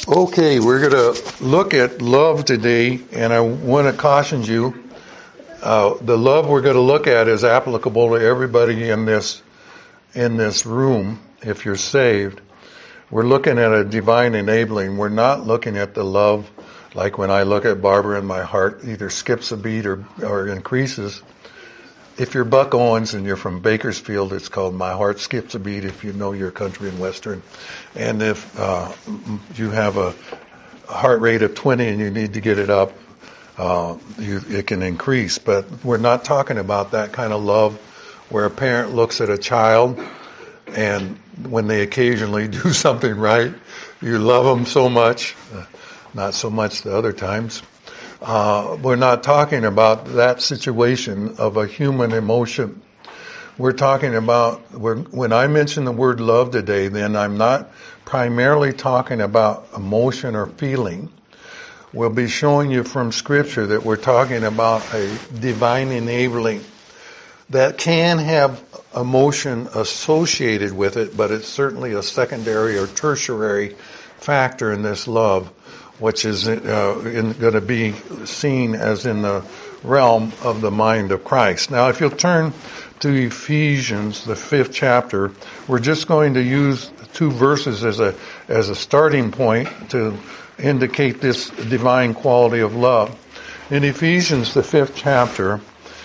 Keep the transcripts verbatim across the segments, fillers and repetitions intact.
Okay, we're going to look at love today, and I want to caution you, uh, the love we're going to look at is applicable to everybody in this in this room if you're saved. We're looking at a divine enabling. We're not looking at the love like when I look at Barbara and my heart either skips a beat or, or increases. If you're Buck Owens and you're from Bakersfield, it's called My Heart Skips a Beat if you know your country and western. And if uh, you have a heart rate of twenty and you need to get it up, uh, you, it can increase. But we're not talking about that kind of love where a parent looks at a child and when they occasionally do something right, you love them so much, uh, not so much the other times. Uh, we're not talking about that situation of a human emotion. We're talking about, we're, when I mention the word love today, then I'm not primarily talking about emotion or feeling. We'll be showing you from Scripture that we're talking about a divine enabling that can have emotion associated with it, but it's certainly a secondary or tertiary factor in this love, which is uh, going to be seen as in the realm of the mind of Christ. Now, if you'll turn to Ephesians, the fifth chapter, we're just going to use two verses as a as a starting point to indicate this divine quality of love. In Ephesians, the fifth chapter,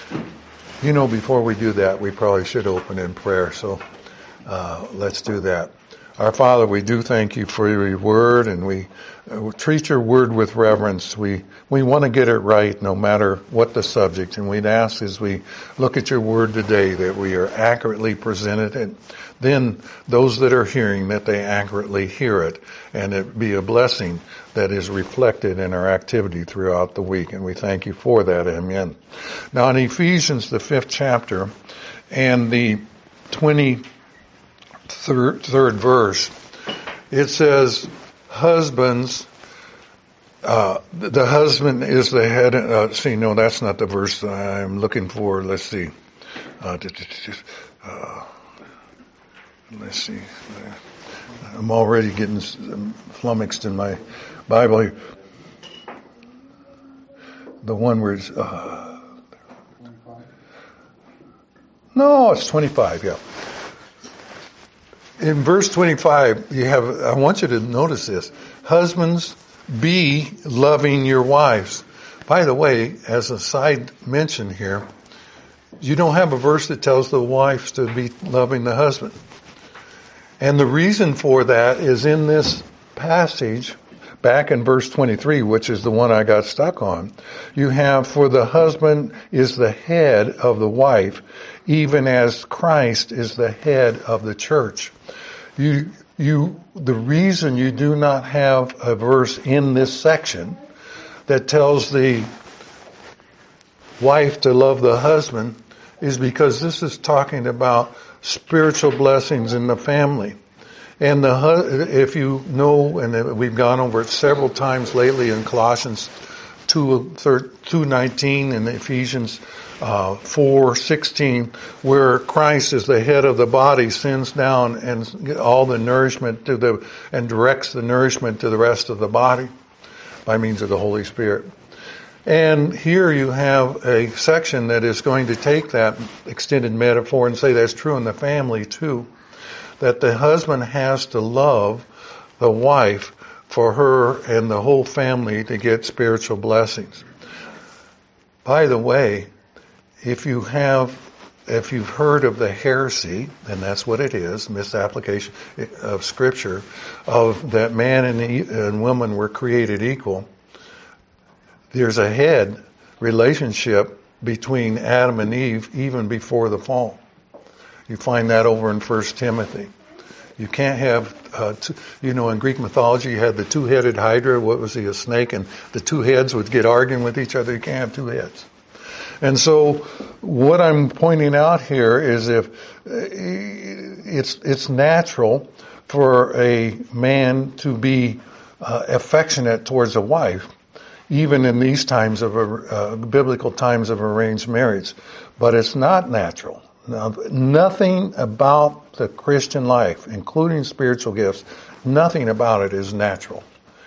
you know, before we do that, we probably should open in prayer. So uh, let's do that. Our Father, we do thank you for your word, and we uh, treat your word with reverence. We we want to get it right no matter what the subject, and we'd ask as we look at your word today that we are accurately presented, and then those that are hearing that they accurately hear it, and it be a blessing that is reflected in our activity throughout the week, and we thank you for that. Amen. Now in Ephesians, the fifth chapter, and the twenty Third, third verse, it says, husbands, uh, the husband is the head, uh, see, no, that's not the verse I'm looking for. Let's see. Uh, uh, let's see. I'm already getting flummoxed in my Bible. The one where it's, uh, no, it's twenty-five, yeah. In verse twenty-five, you have, I want you to notice this. Husbands, be loving your wives. By the way, as a side mention here, you don't have a verse that tells the wives to be loving the husband. And the reason for that is in this passage, back in verse twenty-three, which is the one I got stuck on, you have, for the husband is the head of the wife, even as Christ is the head of the church. You, you, the reason you do not have a verse in this section that tells the wife to love the husband is because this is talking about spiritual blessings in the family. And the, if you know, and we've gone over it several times lately in Colossians two nineteen and Ephesians uh, four sixteen, where Christ is the head of the body, sends down and all the nourishment to the and directs the nourishment to the rest of the body by means of the Holy Spirit. And here you have a section that is going to take that extended metaphor and say that's true in the family too. That the husband has to love the wife for her and the whole family to get spiritual blessings. By the way, if you have, if you've heard of the heresy, and that's what it is, misapplication of Scripture, of that man and, and woman were created equal, there's a head relationship between Adam and Eve even before the fall. You find that over in First Timothy. You can't have, uh, two, you know, in Greek mythology you had the two-headed hydra. What was he, a snake? And the two heads would get arguing with each other. You can't have two heads. And so what I'm pointing out here is if it's it's natural for a man to be uh, affectionate towards a wife, even in these times of uh, biblical times of arranged marriage, but it's not natural. Now, nothing about the Christian life, including spiritual gifts, nothing about it is natural.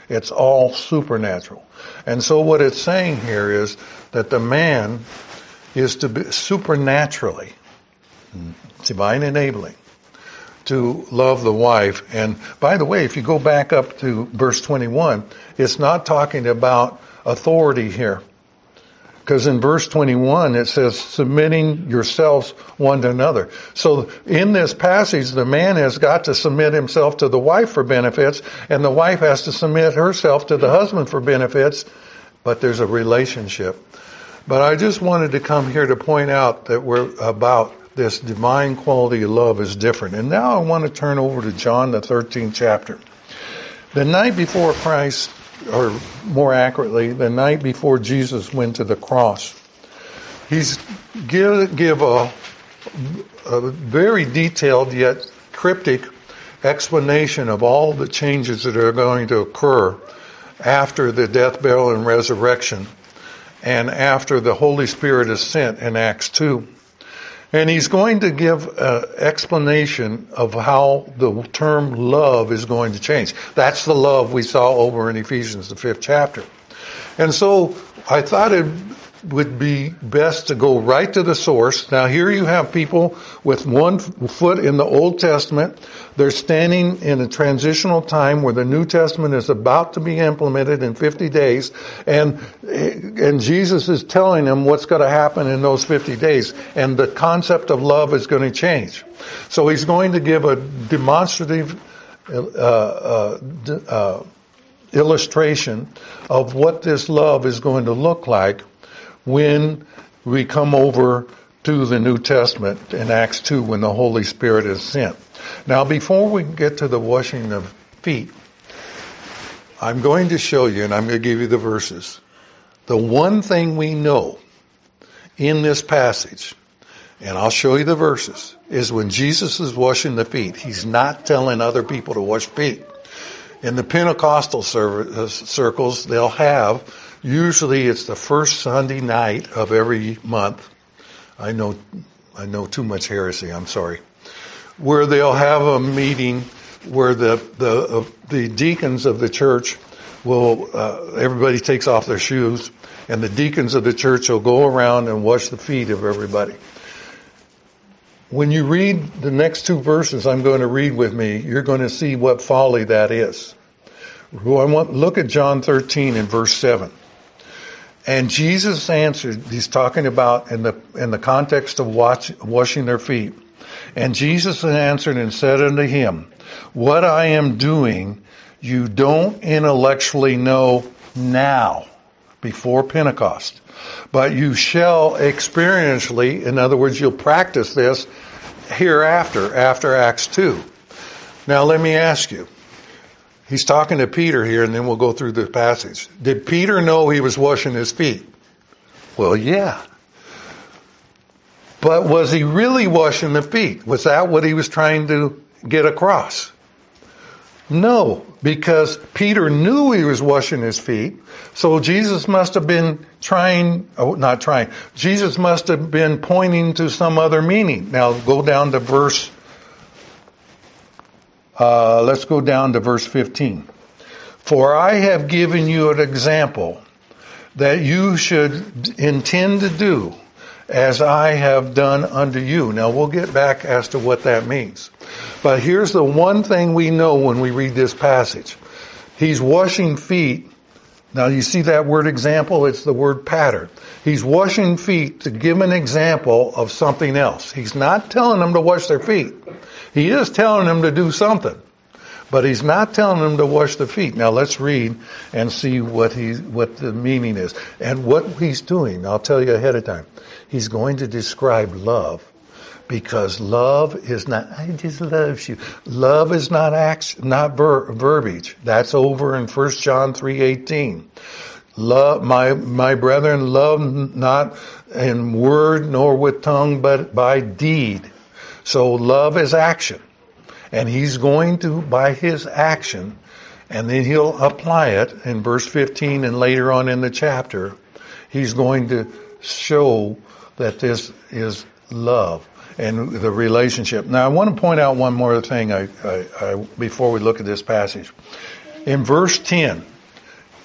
It's all supernatural. And so what it's saying here is that the man is to be supernaturally, divine enabling, to love the wife. And by the way, if you go back up to verse twenty-one, it's not talking about authority here. Because in verse twenty-one it says, submitting yourselves one to another. So in this passage, the man has got to submit himself to the wife for benefits, and the wife has to submit herself to the husband for benefits, but there's a relationship. But I just wanted to come here to point out that we're about this divine quality of love is different. And now I want to turn over to John, the thirteenth chapter. The night before Christ, or more accurately, the night before Jesus went to the cross, he's give, give a, a very detailed yet cryptic explanation of all the changes that are going to occur after the death, burial, and resurrection, and after the Holy Spirit is sent in Acts two. And he's going to give an explanation of how the term love is going to change. That's the love we saw over in Ephesians, the fifth chapter. And so I thought it would be best to go right to the source. Now here you have people with one foot in the Old Testament. They're standing in a transitional time where the New Testament is about to be implemented in fifty days. And, and Jesus is telling them what's going to happen in those fifty days. And the concept of love is going to change. So he's going to give a demonstrative, uh, uh, uh, illustration of what this love is going to look like when we come over to the New Testament in Acts two when the Holy Spirit is sent. Now before we get to the washing of feet, I'm going to show you, and I'm going to give you the verses. The one thing we know in this passage, and I'll show you the verses, is when Jesus is washing the feet, he's not telling other people to wash feet. In the Pentecostal circles, they'll have, usually it's the first Sunday night of every month. I know, I know too much heresy, I'm sorry. Where they'll have a meeting where the, the, uh, the deacons of the church will, uh, everybody takes off their shoes, and the deacons of the church will go around and wash the feet of everybody. When you read the next two verses I'm going to read with me, you're going to see what folly that is. I want, look at John thirteen and verse seven. And Jesus answered, he's talking about in the, in the context of watch, washing their feet. And Jesus answered and said unto him, what I am doing, you don't intellectually know now, before Pentecost. But you shall experientially, in other words, you'll practice this hereafter, after Acts two. Now let me ask you, he's talking to Peter here, and then we'll go through the passage. Did Peter know he was washing his feet? Well, yeah. But was he really washing the feet? Was that what he was trying to get across? No, because Peter knew he was washing his feet, so Jesus must have been trying, oh, not trying, Jesus must have been pointing to some other meaning. Now go down to verse, uh, let's go down to verse fifteen. For I have given you an example that you should intend to do as I have done unto you. Now we'll get back as to what that means. But here's the one thing we know when we read this passage. He's washing feet. Now you see that word example? It's the word pattern. He's washing feet to give an example of something else. He's not telling them to wash their feet. He is telling them to do something. But he's not telling them to wash the feet. Now let's read and see what he, what the meaning is. And what he's doing, I'll tell you ahead of time. He's going to describe love. Because love is not, I just love you. Love is not action, not ver, verbiage. That's over in First John three eighteen. Love, my, my brethren, love not in word nor with tongue, but by deed. So love is action. And he's going to, by his action, and then he'll apply it in verse fifteen and later on in the chapter, he's going to show that this is love and the relationship. Now I want to point out one more thing I, I, I, before we look at this passage. In verse ten,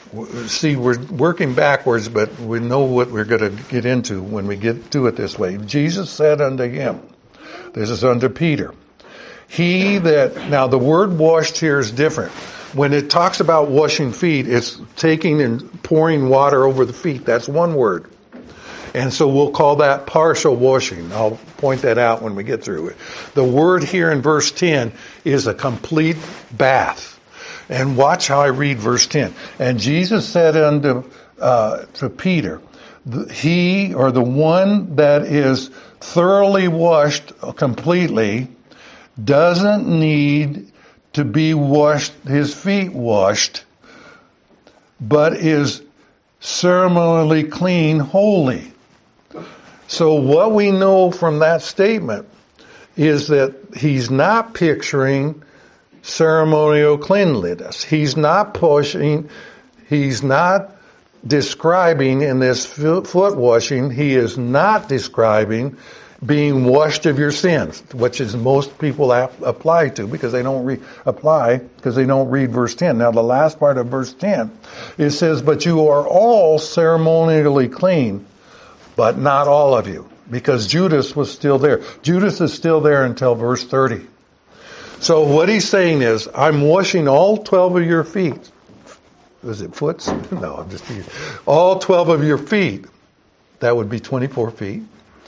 See, we're working backwards, but we know what we're going to get into when we get to it this way. Jesus said unto him, this is unto Peter, he that, now the word washed here is different. When it talks about washing feet, it's taking and pouring water over the feet. That's one word. And so we'll call that partial washing. I'll point that out when we get through it. The word here in verse ten is a complete bath. And watch how I read verse ten. And Jesus said unto uh, to Peter, he or the one that is thoroughly washed completely doesn't need to be washed, his feet washed, but is ceremonially clean, holy. So what we know from that statement is that he's not picturing ceremonial cleanliness. He's not pushing, he's not describing in this foot washing, he is not describing being washed of your sins, which is most people ap- apply to because they don't re- apply because they don't read verse ten. Now the last part of verse ten, it says, but you are all ceremonially clean, but not all of you, because Judas was still there. Judas is still there until verse thirty. So what he's saying is, I'm washing all twelve of your feet. Was it foots? No, I'm just kidding. All twelve of your feet. That would be twenty-four feet.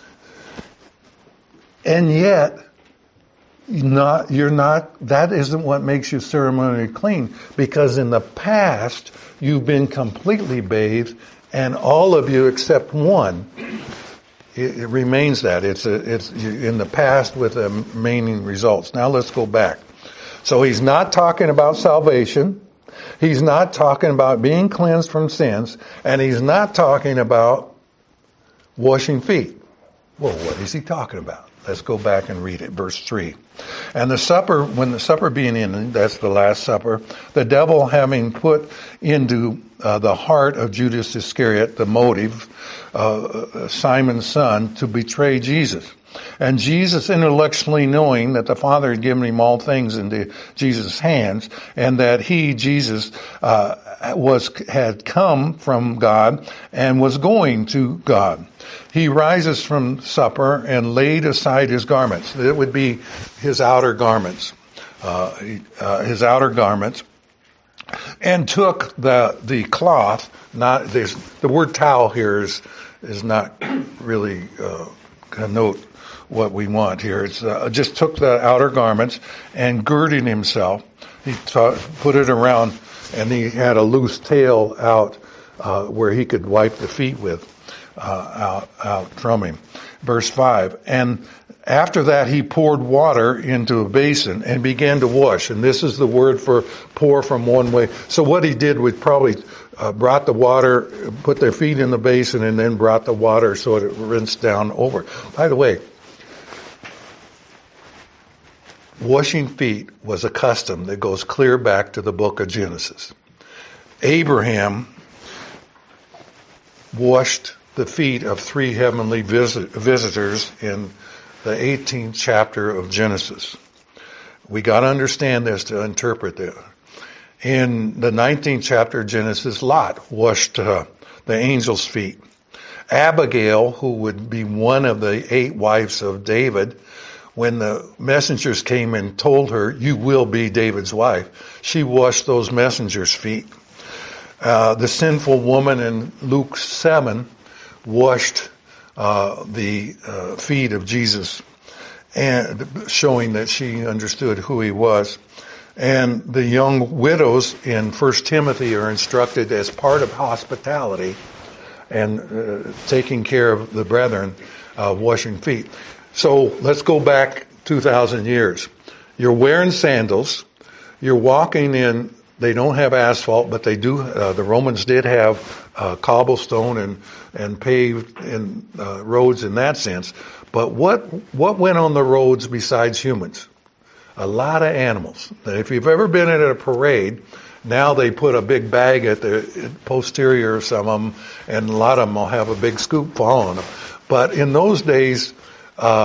And yet, not, you're not, that isn't what makes you ceremonially clean, because in the past, you've been completely bathed, and all of you except one, it, it remains that. It's a, it's in the past with the remaining results. Now let's go back. So he's not talking about salvation. He's not talking about being cleansed from sins, and he's not talking about washing feet. Well, what is he talking about? Let's go back and read it. Verse three. And the supper, when the supper being ended, that's the Last Supper, the devil having put into uh, the heart of Judas Iscariot the motive, uh, Simon's son, to betray Jesus. And Jesus, intellectually knowing that the Father had given him all things into Jesus' hands, and that he, Jesus, uh, was had come from God and was going to God, he rises from supper and laid aside his garments. It would be his outer garments, uh, uh, his outer garments, and took the the cloth. Not there's, the word towel here is is not really uh, connote what we want here. It's uh, just took the outer garments and girding himself. He t- put it around, and he had a loose tail out uh, where he could wipe the feet with uh, out out from him. Verse five. And after that, he poured water into a basin and began to wash. And this is the word for pour from one way. So what he did was probably uh, brought the water, put their feet in the basin, and then brought the water so it rinsed down over. By the way, washing feet was a custom that goes clear back to the book of Genesis. Abraham washed the feet of three heavenly visit, visitors in the eighteenth chapter of Genesis. We got to understand this to interpret this. In the nineteenth chapter of Genesis, Lot washed uh, the angel's feet. Abigail, who would be one of the eight wives of David, when the messengers came and told her, you will be David's wife, she washed those messengers' feet. Uh, the sinful woman in Luke seven washed uh, the uh, feet of Jesus, and showing that she understood who he was. And the young widows in First Timothy are instructed as part of hospitality and uh, taking care of the brethren, uh, washing feet. So let's go back two thousand years. You're wearing sandals. You're walking in, they don't have asphalt, but they do, uh, the Romans did have uh, cobblestone and, and paved in, uh, roads in that sense. But what, what went on the roads besides humans? A lot of animals. If you've ever been at a parade, now they put a big bag at the posterior of some of them, and a lot of them will have a big scoop following them. But in those days, uh,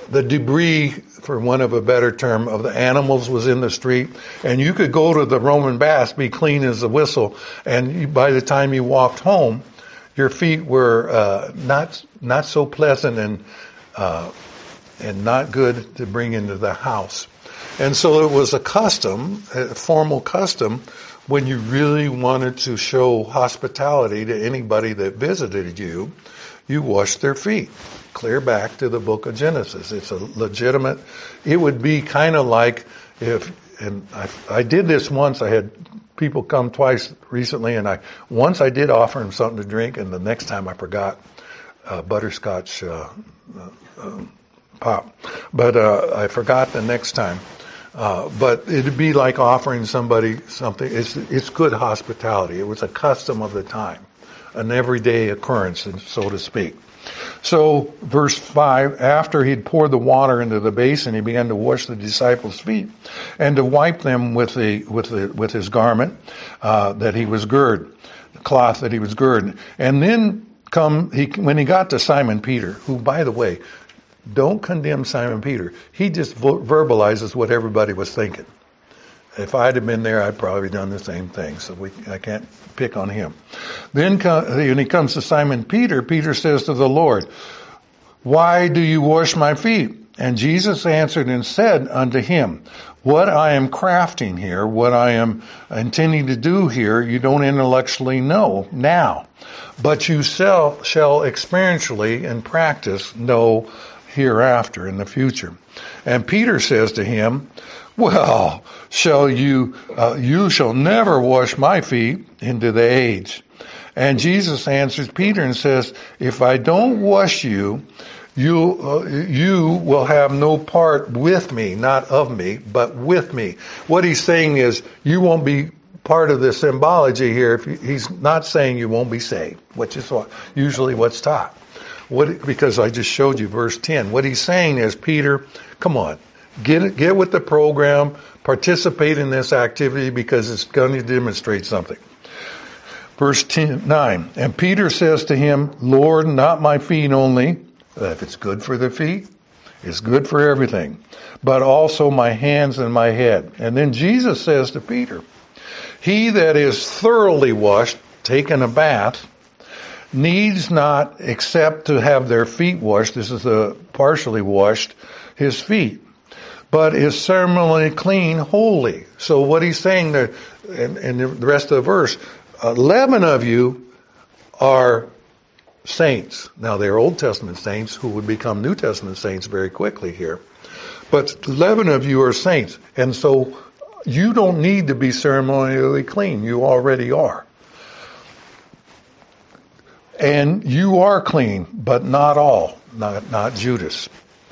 the debris, for want of a better term, of the animals was in the street, and you could go to the Roman baths, be clean as a whistle, and you, by the time you walked home, your feet were uh, not not so pleasant and uh, and not good to bring into the house. And so it was a custom, a formal custom, when you really wanted to show hospitality to anybody that visited you, you washed their feet. Clear back to the book of Genesis. It's a legitimate, it would be kind of like if, and I, I did this once, I had people come twice recently, and I, once I did offer them something to drink, and the next time I forgot, uh, butterscotch, uh, uh, pop. But, uh, I forgot the next time. Uh, but it'd be like offering somebody something. It's, it's good hospitality. It was a custom of the time, an everyday occurrence, so to speak. So, verse five, after he'd poured the water into the basin, he began to wash the disciples' feet and to wipe them with the with the with his garment uh, that he was girded, the cloth that he was girded. And then come he when he got to Simon Peter, who, by the way, don't condemn Simon Peter. He just verbalizes what everybody was thinking. If I'd have been there, I'd probably done the same thing. So we, I can't pick on him. Then when he comes to Simon Peter, Peter says to the Lord, "Why do you wash my feet?" And Jesus answered and said unto him, "What I am crafting here, what I am intending to do here, you don't intellectually know now. But you shall, shall experientially in practice know hereafter in the future." And Peter says to him, "Well, shall you, uh, you shall never wash my feet into the age." And Jesus answers Peter and says, "If I don't wash you, you, uh, you will have no part with me, not of me, but with me." What he's saying is, you won't be part of the symbology here. If you, he's not saying you won't be saved, which is what, usually what's taught. What, because I just showed you verse ten. What he's saying is, Peter, come on. Get get with the program, participate in this activity because it's going to demonstrate something. Verse ten, nine, and Peter says to him, "Lord, not my feet only." If it's good for the feet, it's good for everything. "But also my hands and my head." And then Jesus says to Peter, "He that is thoroughly washed, taken a bath, needs not except to have their feet washed," this is the partially washed, his feet, "but is ceremonially clean, holy." So what he's saying there, and, and the rest of the verse, eleven of you are saints. Now they're Old Testament saints who would become New Testament saints very quickly here. But eleven of you are saints. And so you don't need to be ceremonially clean. You already are. And you are clean, but not all, not, not Judas.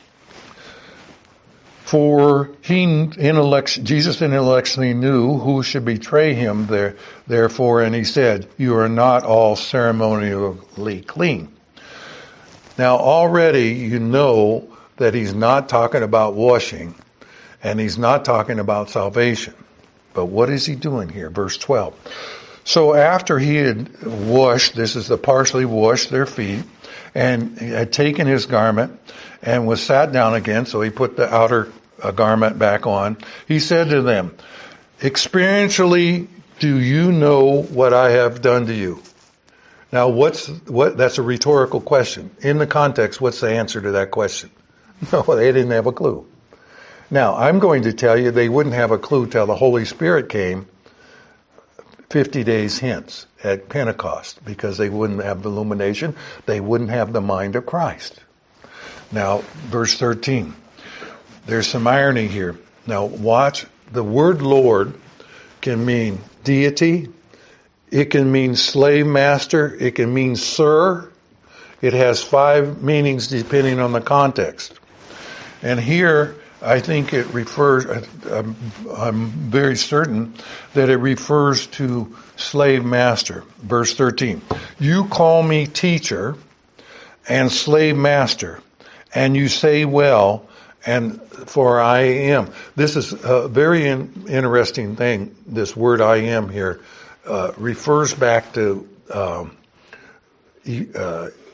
For he intellect, Jesus intellectually knew who should betray him there, therefore, and he said, "You are not all ceremonially clean." Now already you know that he's not talking about washing, and he's not talking about salvation. But what is he doing here? Verse twelve. So after he had washed, this is the partially washed their feet, and had taken his garment and was sat down again, so he put the outer uh, garment back on, he said to them, "Experientially, do you know what I have done to you?" Now what's, what, that's a rhetorical question. In the context, what's the answer to that question? No, they didn't have a clue. Now, I'm going to tell you they wouldn't have a clue till the Holy Spirit came fifty days hence at Pentecost, because they wouldn't have the illumination. They wouldn't have the mind of Christ. Now, verse thirteen. There's some irony here. Now, watch. The word Lord can mean deity. It can mean slave master. It can mean sir. It has five meanings depending on the context. And here, I think it refers, I'm, I'm very certain that it refers to slave master. Verse thirteen. "You call me teacher and slave master, and you say well, and for I am." This is a very in, interesting thing. This word "I am" here uh, refers back to um, uh,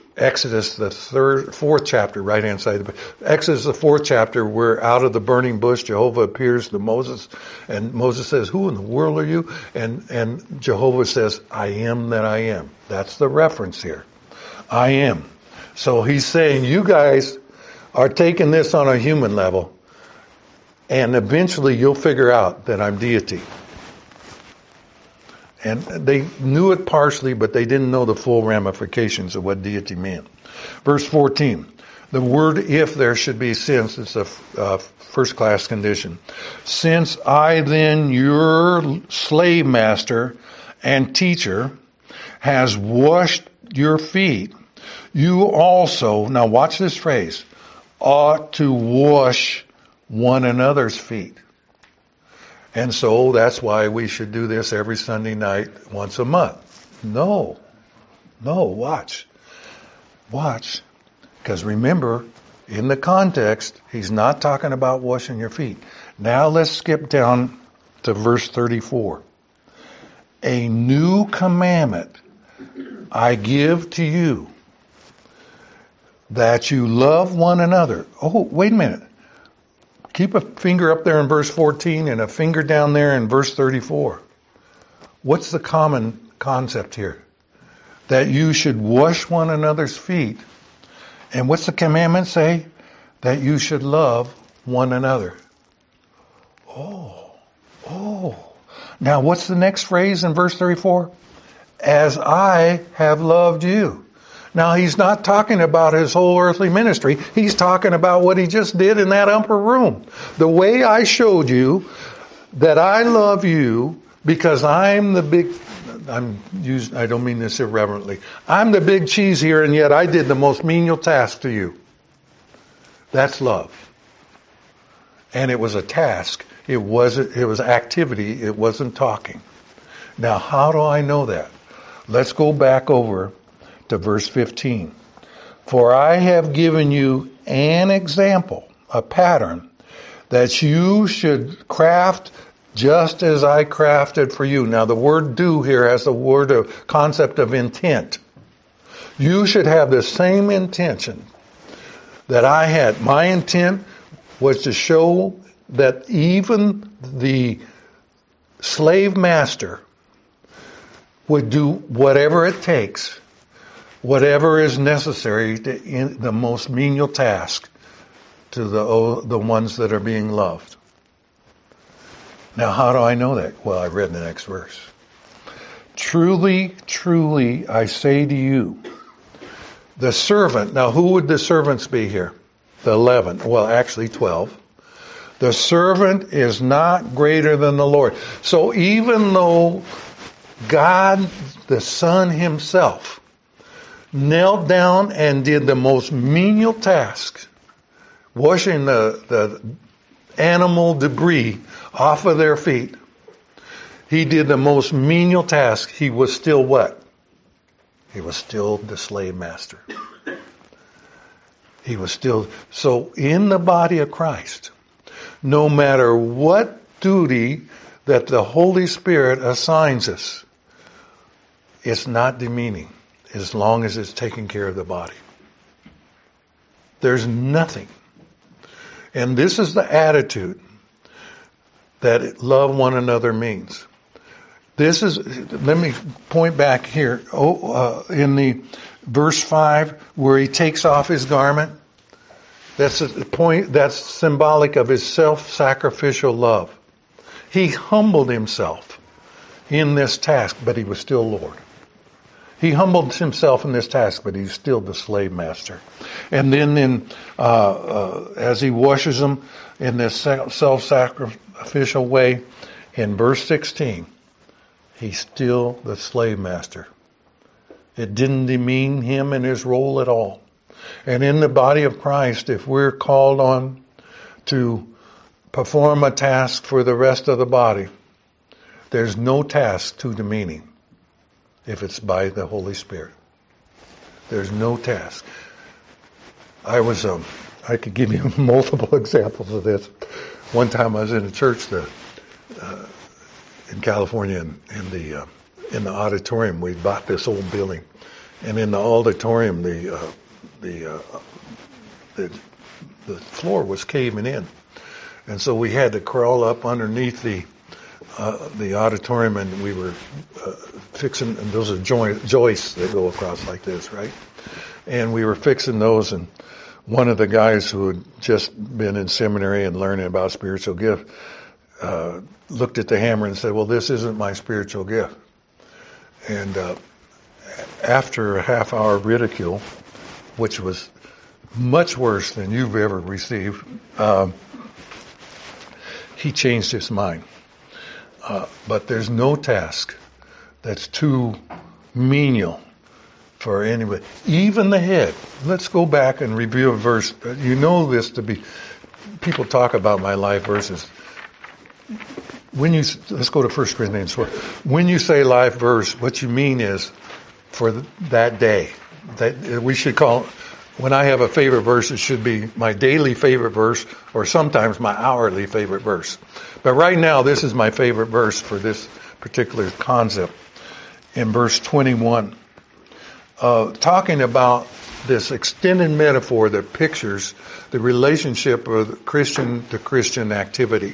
Exodus, the third, fourth chapter, right hand side. Exodus, the fourth chapter, where out of the burning bush, Jehovah appears to Moses, and Moses says, "Who in the world are you?" And and Jehovah says, "I am that I am." That's the reference here. I am. So he's saying, you guys are taking this on a human level, and eventually you'll figure out that I'm deity. And they knew it partially, but they didn't know the full ramifications of what deity meant. Verse fourteen, the word "if" there should be "since." It's a uh, first-class condition. "Since I then, your slave master and teacher, has washed your feet, you also," now watch this phrase, "ought to wash one another's feet." And so that's why we should do this every Sunday night, once a month. No. No, watch. Watch. Because remember, in the context, he's not talking about washing your feet. Now let's skip down to verse thirty-four. "A new commandment I give to you, that you love one another." Oh, wait a minute. Keep a finger up there in verse fourteen and a finger down there in verse thirty-four. What's the common concept here? That you should wash one another's feet. And what's the commandment say? That you should love one another. Oh, oh. Now what's the next phrase in verse thirty-four? "As I have loved you." Now he's not talking about his whole earthly ministry. He's talking about what he just did in that upper room. The way I showed you that I love you because I'm the big, I'm using, I don't mean this irreverently. I'm the big cheese here, and yet I did the most menial task to you. That's love. And it was a task. It wasn't, it was activity. It wasn't talking. Now, how do I know that? Let's go back over to verse fifteen. "For I have given you an example," a pattern, "that you should craft just as I crafted for you." Now the word "do" here has the word of concept of intent. You should have the same intention that I had. My intent was to show that even the slave master would do whatever it takes, whatever is necessary, to in the most menial task to the the ones that are being loved. Now, how do I know that? Well, I read the next verse. "Truly, truly, I say to you, the servant," now who would the servants be here? The eleven, well, actually twelve. "The servant is not greater than the Lord." So even though God, the Son himself, knelt down and did the most menial task, washing the, the animal debris off of their feet. He did the most menial task. He was still what? He was still the slave master. He was still, so in the body of Christ, no matter what duty that the Holy Spirit assigns us, it's not demeaning, as long as it's taking care of the body. There's nothing. And this is the attitude that love one another means. This is, let me point back here, oh, uh, in the verse five, where he takes off his garment. That's a point, that's symbolic of his self-sacrificial love. He humbled himself in this task, but he was still Lord. He humbled himself in this task, but he's still the slave master. And then in, uh, uh, as he washes them in this self-sacrificial way, in verse sixteen, he's still the slave master. It didn't demean him in his role at all. And in the body of Christ, if we're called on to perform a task for the rest of the body, there's no task too demeaning if it's by the Holy Spirit. There's no task. I was, um, I could give you multiple examples of this. One time I was in a church that, uh, in California, in, in the uh, in the auditorium, we bought this old building, and in the auditorium, the uh, the, uh, the the floor was caving in, and so we had to crawl up underneath the uh, the auditorium, and we were uh, fixing. And those are joint, joists that go across like this, right? And we were fixing those, and one of the guys who had just been in seminary and learning about spiritual gift uh, looked at the hammer and said, "Well, this isn't my spiritual gift." And uh, after a half hour of ridicule, which was much worse than you've ever received, um, he changed his mind. Uh, but there's no task that's too menial for anybody, even the head. Let's go back and review a verse. You know this to be, people talk about my life verses. When you, let's go to First Corinthians four. When you say life verse, what you mean is for that day. That we should call, when I have a favorite verse, it should be my daily favorite verse, or sometimes my hourly favorite verse. But right now, this is my favorite verse for this particular concept. In verse twenty-one, uh, talking about this extended metaphor that pictures the relationship of Christian to Christian activity.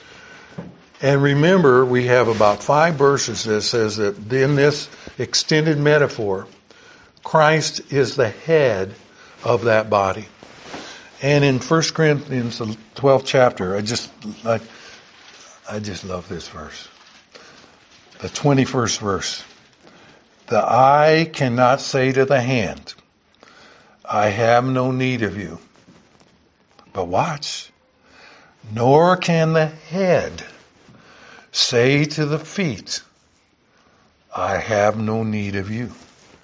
And remember, we have about five verses that says that in this extended metaphor, Christ is the head of that body. And in First Corinthians, the twelfth chapter, I just, I, I just love this verse. The twenty-first verse. The eye cannot say to the hand, I have no need of you. But watch. Nor can the head say to the feet, I have no need of you.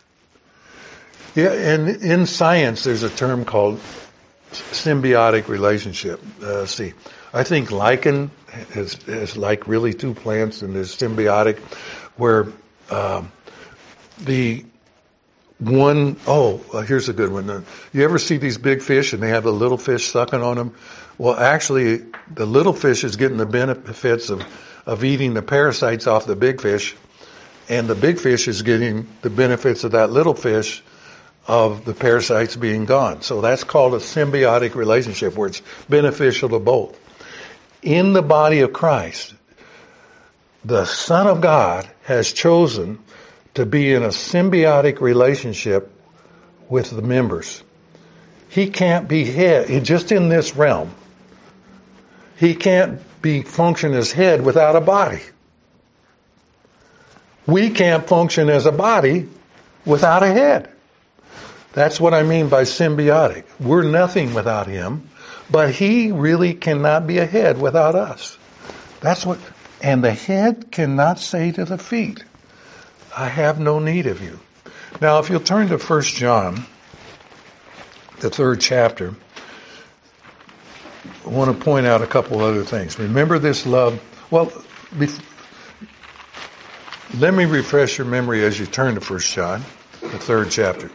Yeah, and in science, there's a term called symbiotic relationship. Uh, see, I think lichen is, is like really two plants, and there's symbiotic, where um, the one, oh, here's a good one. You ever see these big fish and they have the little fish sucking on them? Well, actually, the little fish is getting the benefits of, of eating the parasites off the big fish, and the big fish is getting the benefits of that little fish of the parasites being gone. So that's called a symbiotic relationship, where it's beneficial to both. In the body of Christ, the Son of God has chosen to be in a symbiotic relationship with the members. He can't be head, just in this realm. He can't be function as head without a body. We can't function as a body without a head. That's what I mean by symbiotic. We're nothing without him, but he really cannot be a head without us. That's what, and the head cannot say to the feet, I have no need of you. Now, if you'll turn to First John, the third chapter, I want to point out a couple other things. Remember this love. Well, bef- let me refresh your memory as you turn to First John, the third chapter.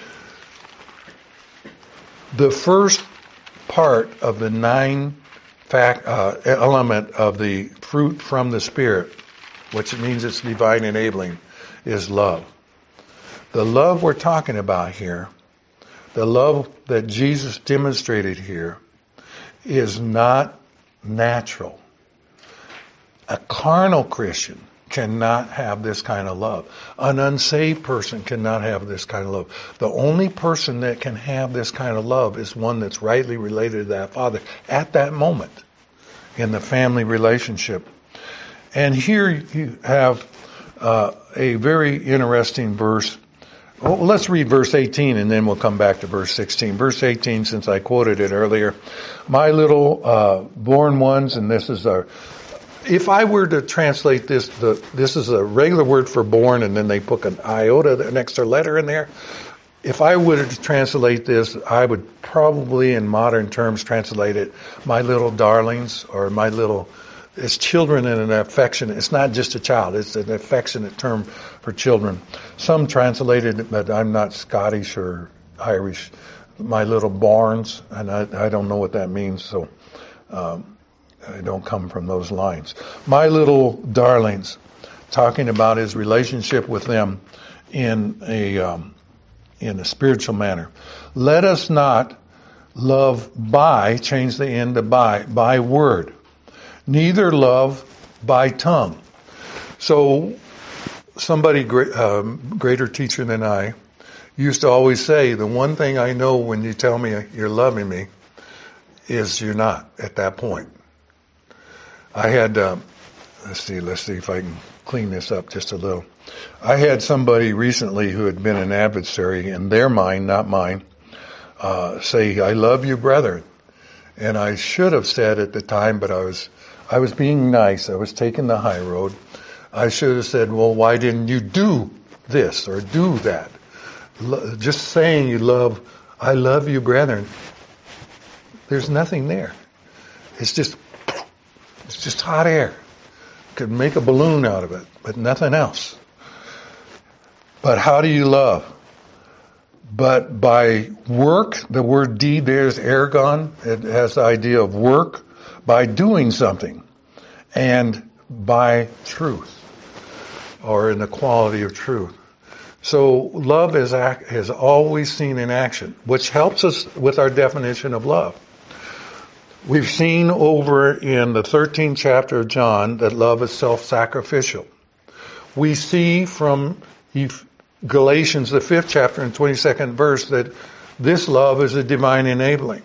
The first part of the nine fact, uh, element of the fruit from the Spirit, which means it's divine enabling, is love. The love we're talking about here, the love that Jesus demonstrated here, is not natural. A carnal Christian cannot have this kind of love. An unsaved person cannot have this kind of love. The only person that can have this kind of love is one that's rightly related to that Father at that moment in the family relationship. And here you have uh, a very interesting verse. Well, let's read verse eighteen and then we'll come back to verse sixteen. Verse eighteen, since I quoted it earlier. My little uh, born ones, and this is our... If I were to translate this, the, this is a regular word for born, and then they put an iota, an extra letter in there. If I were to translate this, I would probably, in modern terms, translate it, my little darlings, or my little, it's children in an affectionate, it's not just a child, it's an affectionate term for children. Some translated it, but I'm not Scottish or Irish, my little barns, and I, I don't know what that means, so... Um, I don't come from those lines. My little darlings, talking about his relationship with them in a um, in a spiritual manner. Let us not love by, change the end to by, by word. Neither love by tongue. So somebody great, um, greater teacher than I used to always say, the one thing I know when you tell me you're loving me is you're not at that point. I had, um, let's see, let's see if I can clean this up just a little. I had somebody recently who had been an adversary in their mind, not mine, uh, say, I love you, brethren. And I should have said at the time, but I was, I was being nice. I was taking the high road. I should have said, well, why didn't you do this or do that? Just saying you love, I love you, brethren. There's nothing there. It's just, it's just hot air. Could make a balloon out of it, but nothing else. But how do you love? But by work, the word deed there is ergon. It has the idea of work, by doing something, and by truth, or in the quality of truth. So love is, act, is always seen in action, which helps us with our definition of love. We've seen over in the thirteenth chapter of John that love is self-sacrificial. We see from Galatians, the fifth chapter and twenty-second verse, that this love is a divine enabling.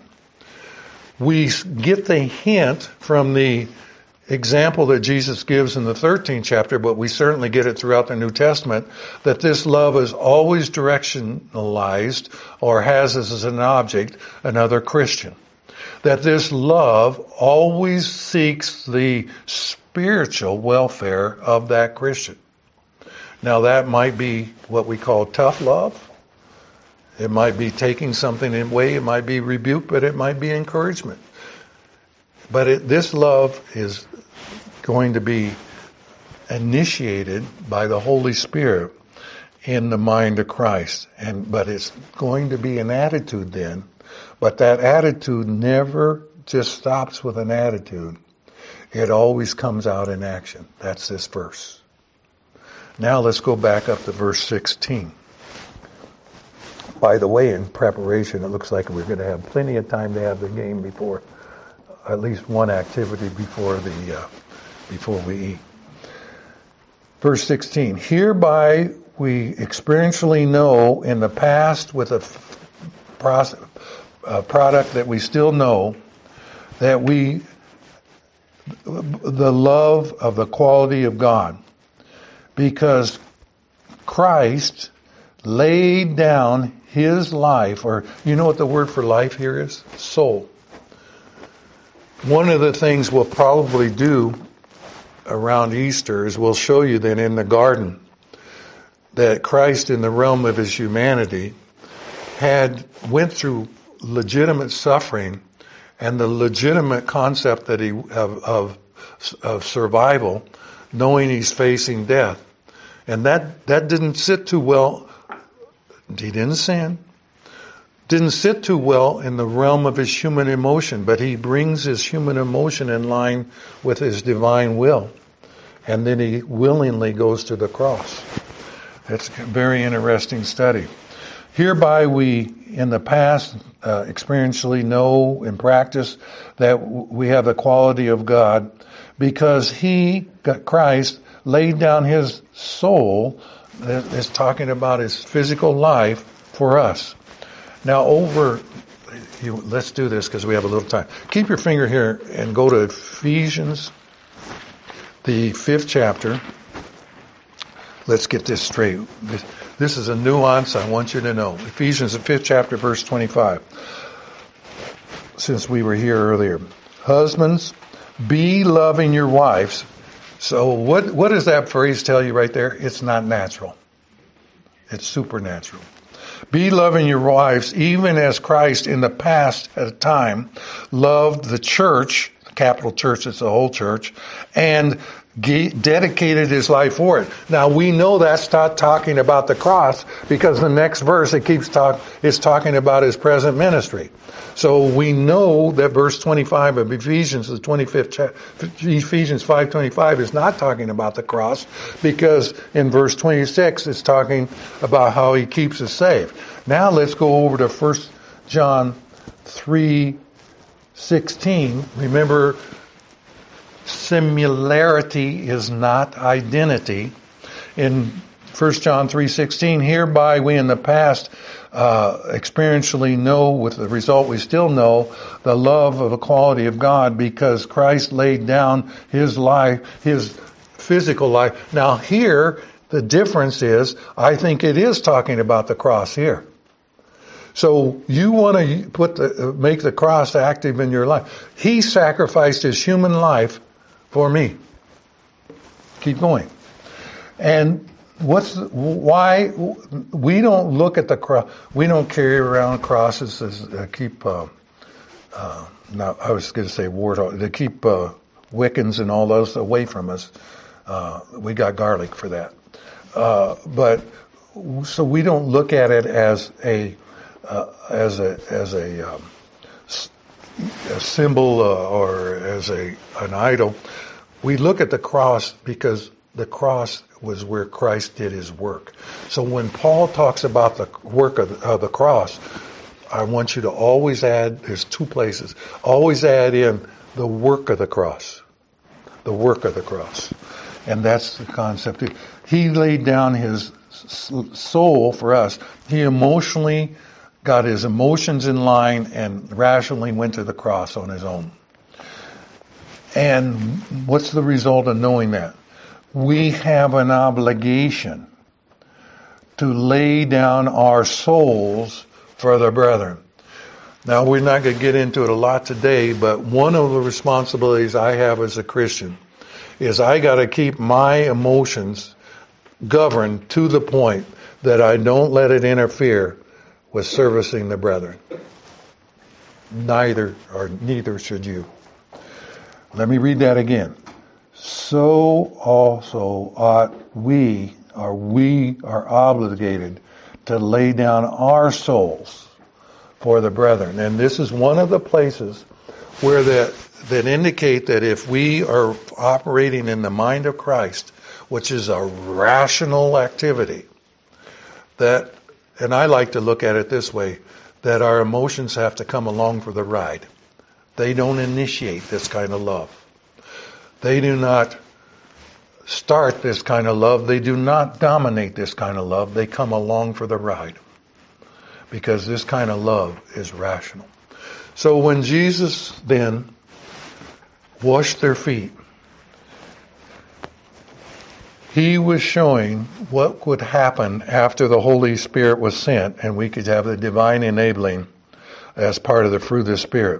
We get the hint from the example that Jesus gives in the thirteenth chapter, but we certainly get it throughout the New Testament, that this love is always directionalized or has as an object another Christian. That this love always seeks the spiritual welfare of that Christian. Now that might be what we call tough love. It might be taking something away. It might be rebuke, but it might be encouragement. But it, this love is going to be initiated by the Holy Spirit in the mind of Christ. And but it's going to be an attitude then. But that attitude never just stops with an attitude. It always comes out in action. That's this verse. Now let's go back up to verse sixteen. By the way, in preparation, it looks like we're going to have plenty of time to have the game before, at least one activity before the uh, before we eat. Verse sixteen. Hereby we experientially know in the past with a, process, a product that we still know that we the love of the quality of God. Because Christ laid down his life, or you know what the word for life here is? Soul. One of the things we'll probably do around Easter is we'll show you that in the garden that Christ in the realm of his humanity had went through legitimate suffering and the legitimate concept that he of, of, of survival, knowing he's facing death. And that, that didn't sit too well. He didn't sin. Didn't sit too well in the realm of his human emotion, but he brings his human emotion in line with his divine will. And then he willingly goes to the cross. It's a very interesting study. Hereby we, in the past, uh, experientially know and practice that we have the quality of God because he, Christ, laid down his soul, is talking about his physical life for us. Now over, you, let's do this because we have a little time. Keep your finger here and go to Ephesians, the fifth chapter. Let's get this straight. This, this is a nuance I want you to know. Ephesians, the fifth chapter, verse twenty-five. Since we were here earlier. Husbands, be loving your wives. So what, what does that phrase tell you right there? It's not natural. It's supernatural. Be loving your wives, even as Christ in the past at a time loved the church, the capital church, it's the whole church, and dedicated his life for it. Now we know that's not talking about the cross because the next verse it keeps talk is talking about his present ministry. So we know that verse twenty-five of Ephesians, the twenty-fifth chapter, Ephesians five twenty-five is not talking about the cross because in verse twenty-six it's talking about how he keeps us safe. Now let's go over to First John three sixteen. Remember, similarity is not identity. In First John three sixteen, hereby we in the past uh, experientially know, with the result we still know, the love of the quality of God because Christ laid down his life, his physical life. Now here, the difference is, I think it is talking about the cross here. So you want to put the, make the cross active in your life. He sacrificed his human life for me. Keep going. And what's why we don't look at the cross? We don't carry around crosses as uh, keep. Uh, uh, now I was going to say ward to keep uh, Wiccans and all those away from us. Uh, we got garlic for that. Uh, but so we don't look at it as a uh, as a as a, um, a symbol uh, or as a an idol. We look at the cross because the cross was where Christ did his work. So when Paul talks about the work of the, of the cross, I want you to always add, there's two places, always add in the work of the cross. The work of the cross. And that's the concept. He laid down his soul for us. He emotionally got his emotions in line and rationally went to the cross on his own. And what's the result of knowing that? We have an obligation to lay down our souls for the brethren. Now, we're not going to get into it a lot today, but one of the responsibilities I have as a Christian is I got to keep my emotions governed to the point that I don't let it interfere with servicing the brethren. Neither or neither should you. Let me read that again. So also ought we, or we are obligated to lay down our souls for the brethren. And this is one of the places where that, that indicate that if we are operating in the mind of Christ, which is a rational activity, that, and I like to look at it this way, that our emotions have to come along for the ride. They don't initiate this kind of love. They do not start this kind of love. They do not dominate this kind of love. They come along for the ride. Because this kind of love is rational. So when Jesus then washed their feet, he was showing what would happen after the Holy Spirit was sent and we could have the divine enabling as part of the fruit of the Spirit.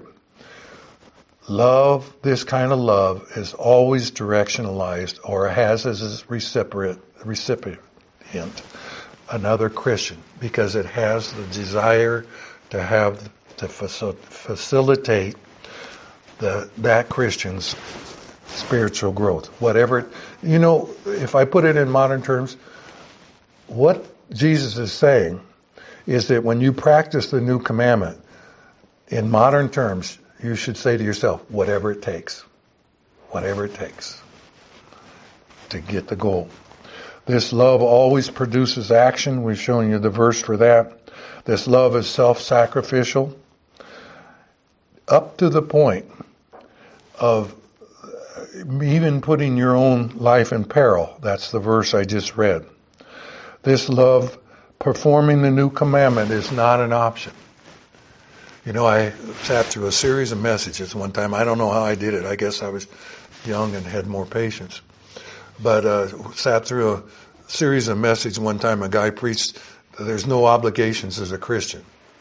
Love, this kind of love, is always directionalized or has as its recipient, recipient another Christian because it has the desire to have to facilitate the that Christian's spiritual growth. Whatever, you know, if I put it in modern terms, what Jesus is saying is that when you practice the new commandment, in modern terms, you should say to yourself, whatever it takes. Whatever it takes to get the goal. This love always produces action. We've shown you the verse for that. This love is self-sacrificial up to the point of even putting your own life in peril. That's the verse I just read. This love, performing the new commandment, is not an option. You know, I sat through a series of messages one time. I don't know how I did it. I guess I was young and had more patience. But uh, sat through a series of messages one time. A guy preached, there's no obligations as a Christian.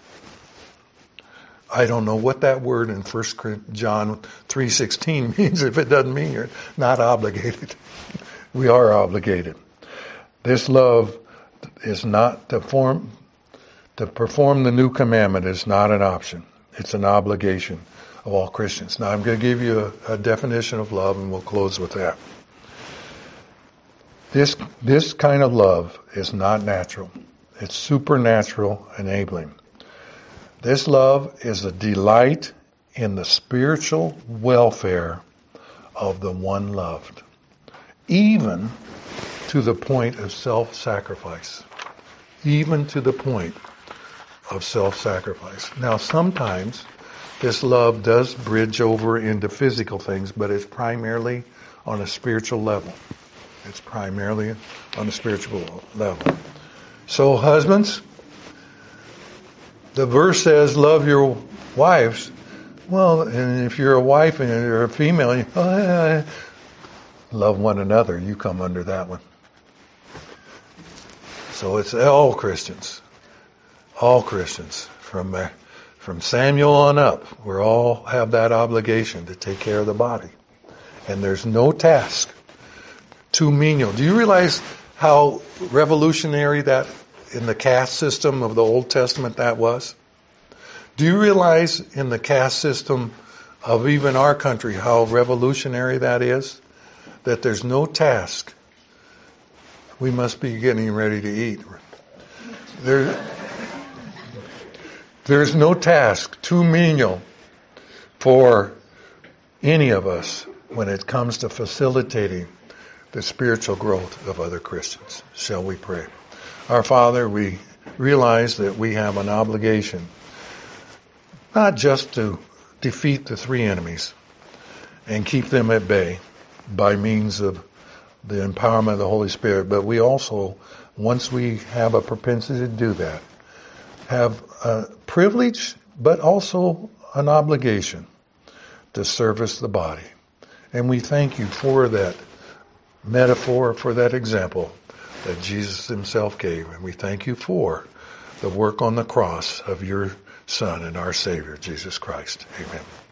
I don't know what that word in First John three sixteen means if it doesn't mean you're not obligated. We are obligated. This love is not to form, to perform the new commandment is not an option. It's an obligation of all Christians. Now I'm going to give you a, a definition of love and we'll close with that. This, this kind of love is not natural. It's supernatural enabling. This love is a delight in the spiritual welfare of the one loved, even to the point of self-sacrifice. Even to the point of self-sacrifice. Now, sometimes this love does bridge over into physical things, but it's primarily on a spiritual level. It's primarily on a spiritual level. So, husbands, the verse says, love your wives. Well, and if you're a wife and you're a female, you, oh, love one another. You come under that one. So it's all Christians. All Christians. From uh, from Samuel on up, we all have that obligation to take care of the body. And there's no task too menial. Do you realize how revolutionary that in the caste system of the Old Testament that was? Do you realize in the caste system of even our country how revolutionary that is? That there's no task. We must be getting ready to eat. There, there's no task too menial for any of us when it comes to facilitating the spiritual growth of other Christians. Shall we pray? Our Father, we realize that we have an obligation not just to defeat the three enemies and keep them at bay by means of the empowerment of the Holy Spirit, but we also, once we have a propensity to do that, have a privilege, but also an obligation to service the body. And we thank you for that metaphor, for that example that Jesus himself gave. And we thank you for the work on the cross of your Son and our Savior, Jesus Christ. Amen.